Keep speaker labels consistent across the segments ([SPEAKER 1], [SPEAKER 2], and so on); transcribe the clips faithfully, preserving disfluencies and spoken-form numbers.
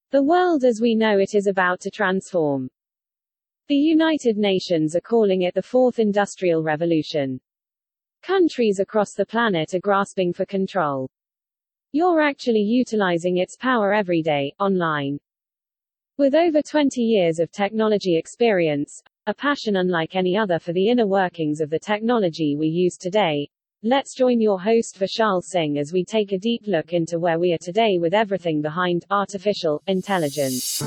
[SPEAKER 1] The world as we know it is about to transform. The United Nations are calling it the Fourth Industrial Revolution. Countries across the planet are grasping for control. You're actually utilizing its power every day, online. With over twenty years of technology experience, a passion unlike any other for the inner workings of the technology we use today, let's join your host Vishal Singh as we take a deep look into where we are today with everything behind artificial intelligence.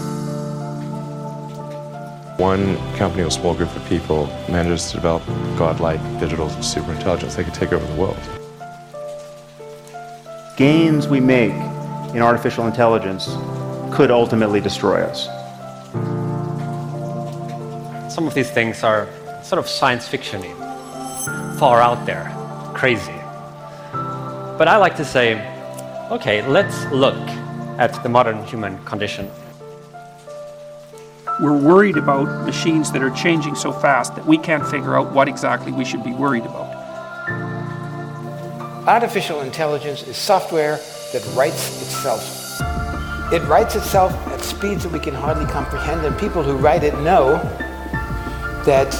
[SPEAKER 2] One company or small group of people manages to develop godlike digital superintelligence. They could take over the world.
[SPEAKER 3] Gains we make in artificial intelligence could ultimately destroy us.
[SPEAKER 4] Some of these things are sort of science fiction-y, far out there, crazy. But I like to say, okay, let's look at the modern human condition.
[SPEAKER 5] We're worried about machines that are changing so fast that we can't figure out what exactly we should be worried about.
[SPEAKER 6] Artificial intelligence is software that writes itself. It writes itself at speeds that we can hardly comprehend, and people who write it know that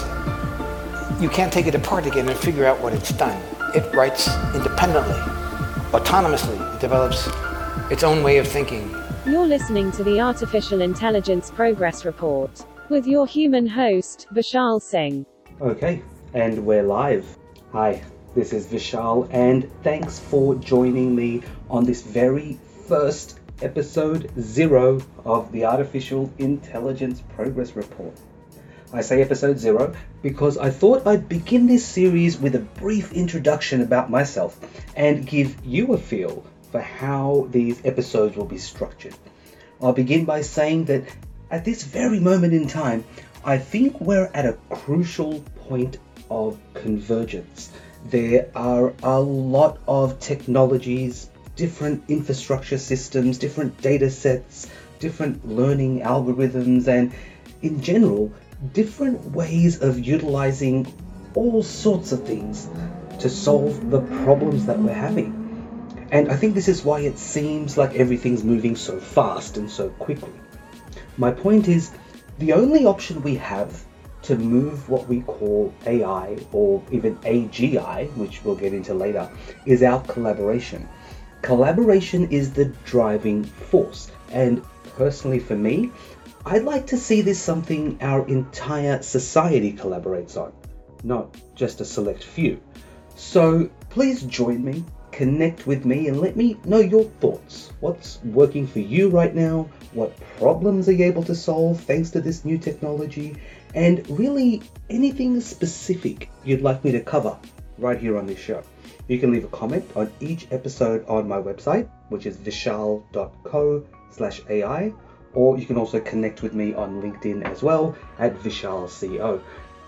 [SPEAKER 6] you can't take it apart again and figure out what it's done. It writes independently, autonomously. It develops its own way of thinking.
[SPEAKER 1] You're listening to the Artificial Intelligence Progress Report with your human host, Vishal Singh.
[SPEAKER 7] Okay, and we're live. Hi, this is Vishal, and thanks for joining me on this very first episode zero of the Artificial Intelligence Progress Report. I say episode zero because I thought I'd begin this series with a brief introduction about myself and give you a feel for how these episodes will be structured. I'll begin by saying that at this very moment in time, I think we're at a crucial point of convergence. There are a lot of technologies, different infrastructure systems, different data sets, different learning algorithms, and in general, different ways of utilizing all sorts of things to solve the problems that we're having. And I think this is why it seems like everything's moving so fast and so quickly. My point is, the only option we have to move what we call A I, or even A G I, which we'll get into later, is our collaboration. Collaboration is the driving force, and personally for me, I'd like to see this something our entire society collaborates on, not just a select few. So please join me, connect with me, and let me know your thoughts. What's working for you right now? What problems are you able to solve thanks to this new technology? And really anything specific you'd like me to cover right here on this show. You can leave a comment on each episode on my website, which is vishal dot co slash A I, or you can also connect with me on LinkedIn as well at vishalco.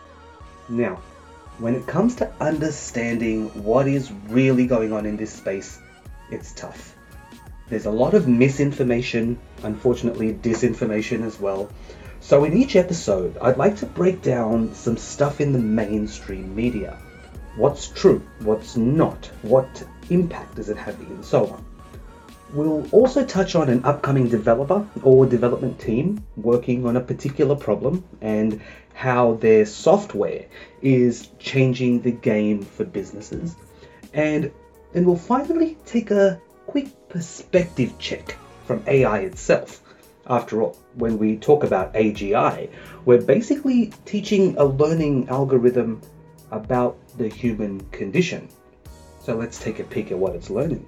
[SPEAKER 7] Now, when it comes to understanding what is really going on in this space, it's tough. There's a lot of misinformation, unfortunately disinformation as well. So in each episode, I'd like to break down some stuff in the mainstream media. What's true, what's not, what impact is it having, and so on. We'll also touch on an upcoming developer or development team working on a particular problem and how their software is changing the game for businesses. And then we'll finally take a quick perspective check from A I itself. After all, when we talk about A G I, we're basically teaching a learning algorithm about the human condition. So let's take a peek at what it's learning.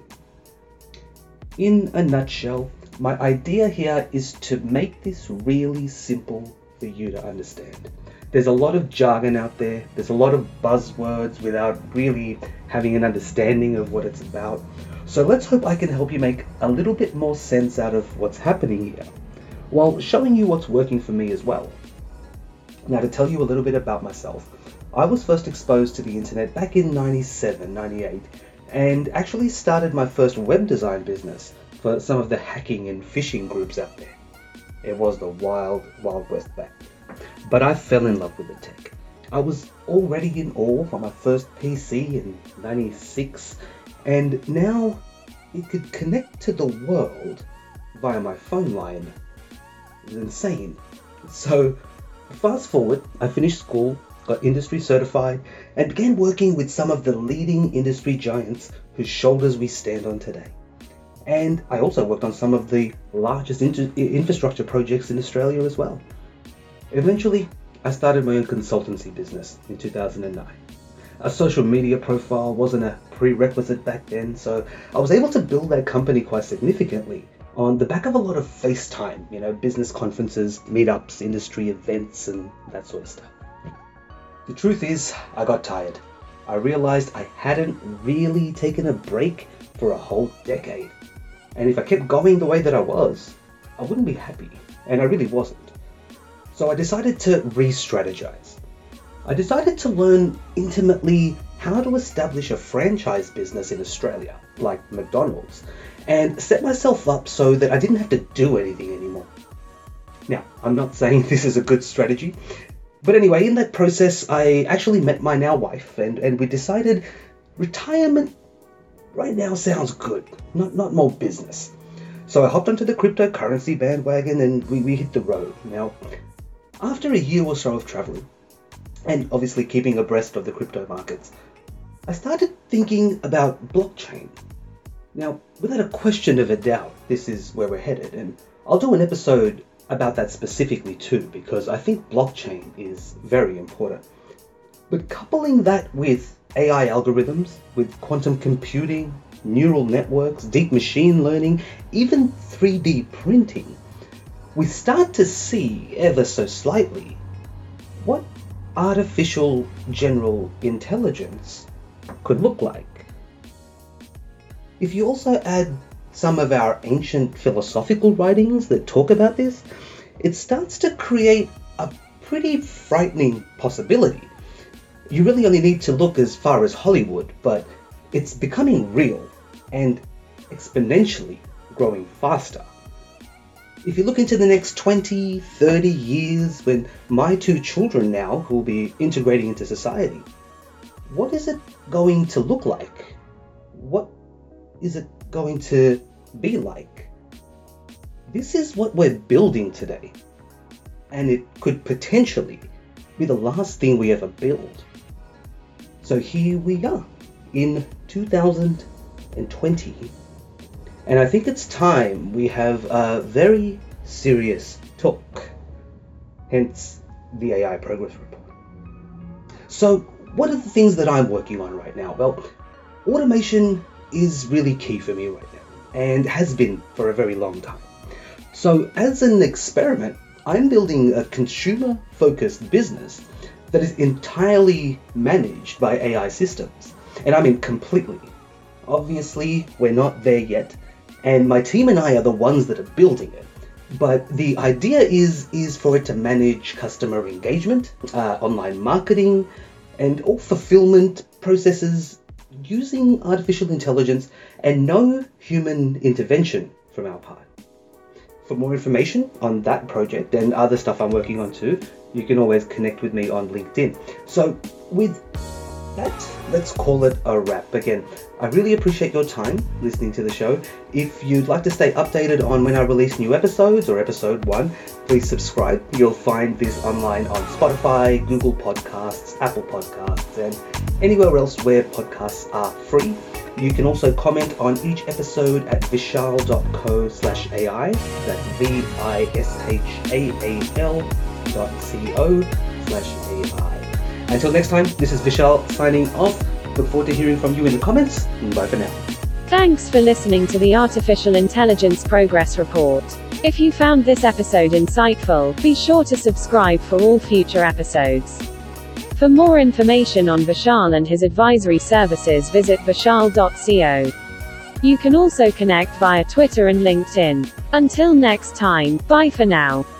[SPEAKER 7] In a nutshell, my idea here is to make this really simple for you to understand. There's a lot of jargon out there, there's a lot of buzzwords without really having an understanding of what it's about. So let's hope I can help you make a little bit more sense out of what's happening here, while showing you what's working for me as well. Now, to tell you a little bit about myself, I was first exposed to the internet back in ninety-seven, ninety-eight, and actually started my first web design business for some of the hacking and phishing groups out there. It was the wild, wild west back then. But I fell in love with the tech. I was already in awe for my first P C in ninety-six, and now it could connect to the world via my phone line It's insane. So, fast forward, I finished school, got industry certified, and began working with some of the leading industry giants whose shoulders we stand on today. And I also worked on some of the largest inter- infrastructure projects in Australia as well. Eventually, I started my own consultancy business in two thousand nine. A social media profile wasn't a prerequisite back then, so I was able to build that company quite significantly on the back of a lot of FaceTime, you know, business conferences, meetups, industry events, and that sort of stuff. The truth is, I got tired. I realized I hadn't really taken a break for a whole decade. And if I kept going the way that I was, I wouldn't be happy, and I really wasn't. So I decided to re-strategize. I decided to learn intimately how to establish a franchise business in Australia, like McDonald's, and set myself up so that I didn't have to do anything anymore. Now, I'm not saying this is a good strategy, but anyway, in that process, I actually met my now wife, and, and we decided retirement right now sounds good, not, not more business. So I hopped onto the cryptocurrency bandwagon and we, we hit the road. Now, after a year or so of traveling, and obviously keeping abreast of the crypto markets, I started thinking about blockchain. Now, without a question of a doubt, this is where we're headed, and I'll do an episode about that specifically too, because I think blockchain is very important. But coupling that with A I algorithms, with quantum computing, neural networks, deep machine learning, even three D printing, we start to see, ever so slightly, what artificial general intelligence could look like. If you also add some of our ancient philosophical writings that talk about this, it starts to create a pretty frightening possibility. You really only need to look as far as Hollywood, but it's becoming real and exponentially growing faster. If you look into the next twenty, thirty years, when my two children now will be integrating into society, what is it going to look like? What is it going to be like? This is what we're building today, and it could potentially be the last thing we ever build. So here we are in two thousand twenty, and I think it's time we have a very serious talk, hence the A I Progress Report. So what are the things that I'm working on right now? Well, automation is really key for me right now, and has been for a very long time. So as an experiment, I'm building a consumer-focused business that is entirely managed by A I systems, and I mean completely. Obviously, we're not there yet, and my team and I are the ones that are building it. But the idea is, is for it to manage customer engagement, uh, online marketing, and all fulfillment processes using artificial intelligence and no human intervention from our part. For more information on that project and other stuff I'm working on too, you can always connect with me on LinkedIn. So with that, let's call it a wrap. Again, I really appreciate your time listening to the show. If you'd like to stay updated on when I release new episodes or episode one, please subscribe. You'll find this online on Spotify, Google Podcasts, Apple Podcasts, and anywhere else where podcasts are free. You can also comment on each episode at vishal.co slash AI. That's V I S H A A L dot C-O slash A-I. Until next time, this is Vishal signing off. Look forward to hearing from you in the comments. Bye for now.
[SPEAKER 1] Thanks for listening to the Artificial Intelligence Progress Report. If you found this episode insightful, be sure to subscribe for all future episodes. For more information on Vishal and his advisory services, visit vishal dot co. You can also connect via Twitter and LinkedIn. Until next time, bye for now.